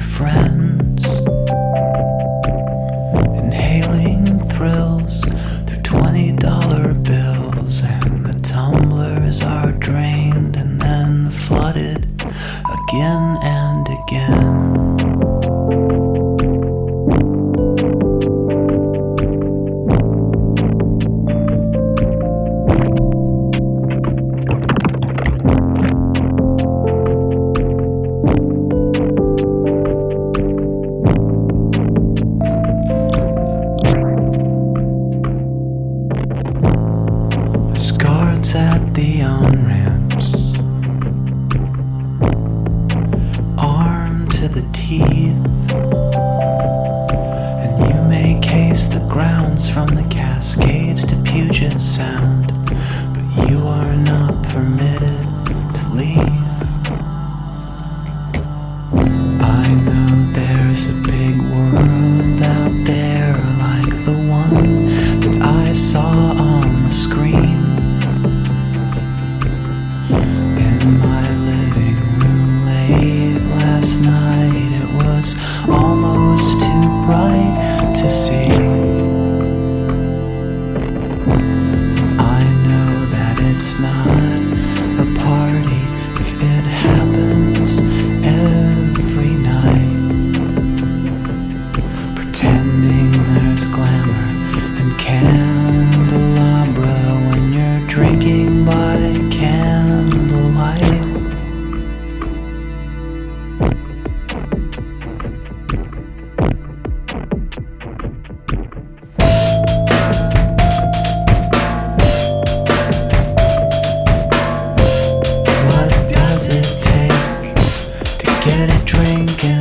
friends, inhaling thrills through $20 bills, and the tumblers are drained and then flooded again and again. There's guards at the on-ramps, armed to the teeth, and you may case the grounds from the Cascades to Puget Sound, but you are not permitted to leave. I know there's a big world out there like the one that I saw on the screen. In my living room late last night, it was almost too bright to see. I know that it's not a party if it happens every night, pretending there's glamour and candelabra when you're drinking by candlelight. What does it take to get a drink in